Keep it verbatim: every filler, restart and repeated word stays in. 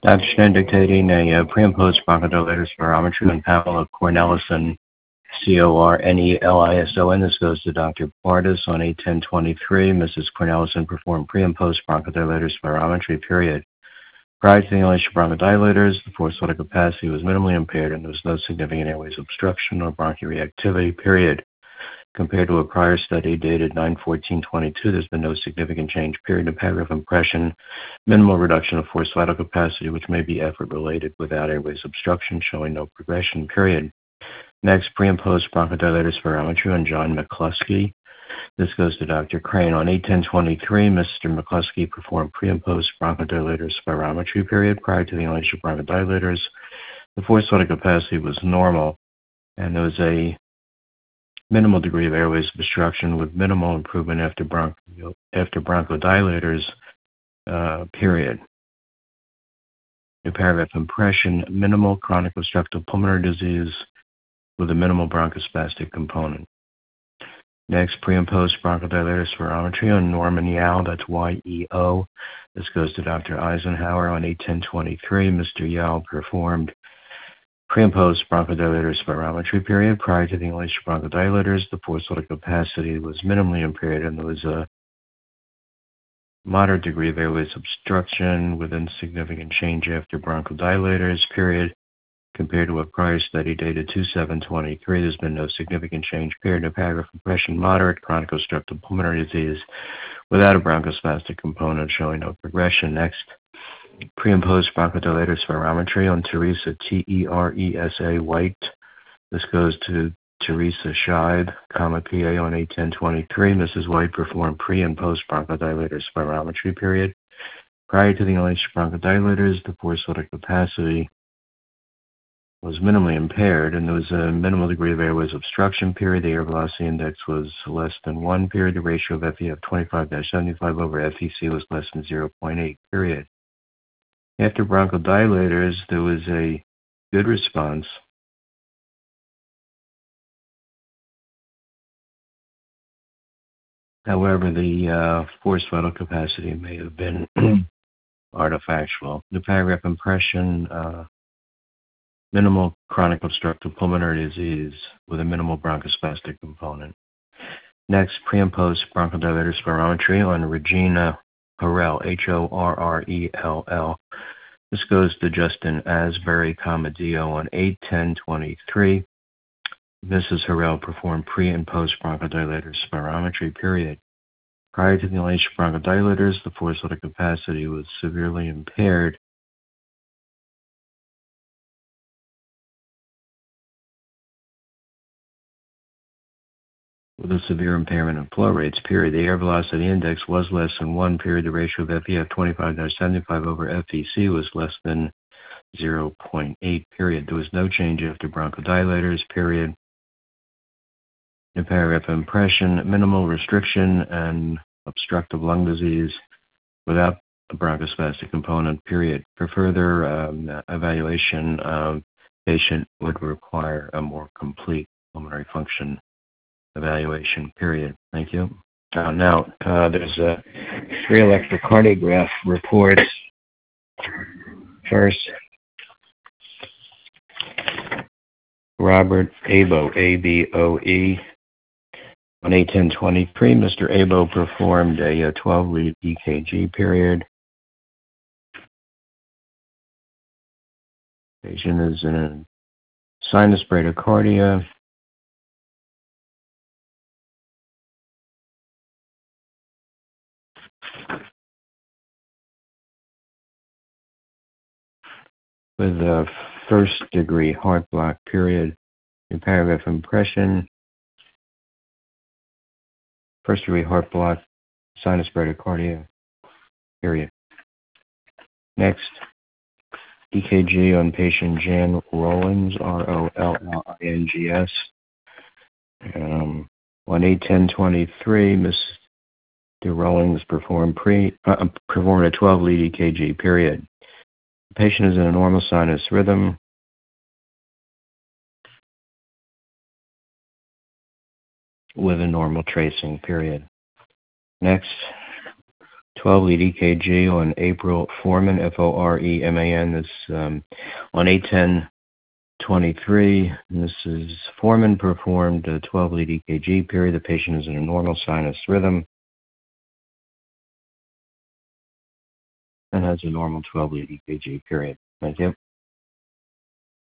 Doctor Schneider dictating a uh, pre and post bronchodilator spirometry on Pamela Cornelison, C O R N E L I S O N. This goes to Doctor Pardis on eight ten twenty-three. Missus Cornelison performed pre and post bronchodilator spirometry, period. Prior to the inhalation of bronchodilators, the forced vital capacity was minimally impaired and there was no significant airways obstruction or bronchial reactivity, period. Compared to a prior study dated nine fourteen twenty-two, there's been no significant change, period. In paragraph impression, minimal reduction of forced vital capacity, which may be effort-related without airways obstruction, showing no progression, period. Next, pre and post bronchodilator spirometry on John McCluskey. This goes to Doctor Crane. On eight ten twenty-three, Mister McCluskey performed pre and post bronchodilator spirometry, period. Prior to the inhalation of bronchodilators, the forced vital capacity was normal, and there was a minimal degree of airways obstruction with minimal improvement after, bronch- after bronchodilators, uh, period. New paragraph impression, minimal chronic obstructive pulmonary disease with a minimal bronchospastic component. Next, pre and post bronchodilator spirometry on Norman Yao, that's Y E O. This goes to Doctor Eisenhower on eight ten twenty-three. Mister Yao performed pre and post bronchodilator spirometry, period. Prior to the inhalation of bronchodilators, the forced vital capacity was minimally impaired and there was a moderate degree of airways obstruction with insignificant change after bronchodilators, period. Compared to a prior study dated two seven twenty-three, there's been no significant change, period. In paragraph impression, moderate chronic obstructive pulmonary disease without a bronchospastic component, showing no progression. Next, pre and post bronchodilator spirometry on Teresa, T E R E S A White. This goes to Teresa Scheib, comma P A on eight ten twenty-three. Missus White performed pre and post bronchodilator spirometry, period. Prior to the inhalation of bronchodilators, the forced vital capacity was minimally impaired and there was a minimal degree of airways obstruction, period. The air velocity index was less than one, period. The ratio of F E F twenty-five to seventy-five over F E C was less than zero point eight, period. After bronchodilators, there was a good response. However, the uh, forced vital capacity may have been artifactual. The paragraph impression, uh, minimal chronic obstructive pulmonary disease with a minimal bronchospastic component. Next, pre and post bronchodilator spirometry on Regina Horrell, H O R R E L L. This goes to Justin Asbury, comma D O on eight ten twenty-three. Missus Horrell performed pre and post bronchodilator spirometry, period. Prior to the inhalation of bronchodilators, the forced vital capacity was severely impaired. With a severe impairment of flow rates, period. The air velocity index was less than one, period. The ratio of F E F twenty-five to seventy-five over F E C was less than zero point eight, period. There was no change after bronchodilators, period. In paragraph impression, minimal restriction and obstructive lung disease without a bronchospastic component, period. For further um, evaluation, um, patient would require a more complete pulmonary function evaluation, period. Thank you. Uh, now, uh, there's uh, three electrocardiograph reports. First, Robert Abo, A B O E. On eight ten twenty-three, Mister Abo performed a twelve-lead E K G, period. Patient is in a sinus bradycardia. With a first-degree heart block, period. In paragraph impression, first-degree heart block, sinus bradycardia, period. Next, E K G on patient Jan Rollins, R O L L I N G S. Um, on eight ten twenty-three, Mister Rollins performed, pre, uh, performed a twelve-lead E K G, period. The patient is in a normal sinus rhythm. With a normal tracing, period. Next, twelve lead E K G on April Foreman, F O R E M A N. This um, on eight ten twenty-three. Missus Foreman performed a twelve lead E K G period. The patient is in a normal sinus rhythm and has a normal twelve lead E K G period. Thank you.